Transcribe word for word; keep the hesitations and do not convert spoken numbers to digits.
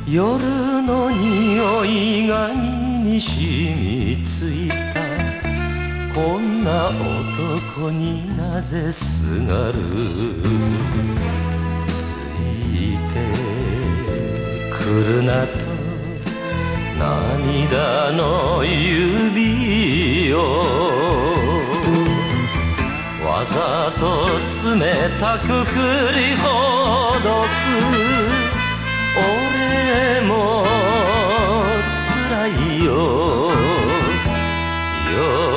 夜の匂いが身に染みついた。こんな男になぜすがる。ついてくるなと涙の指をわざと冷たく振りほどく。俺も辛いよ。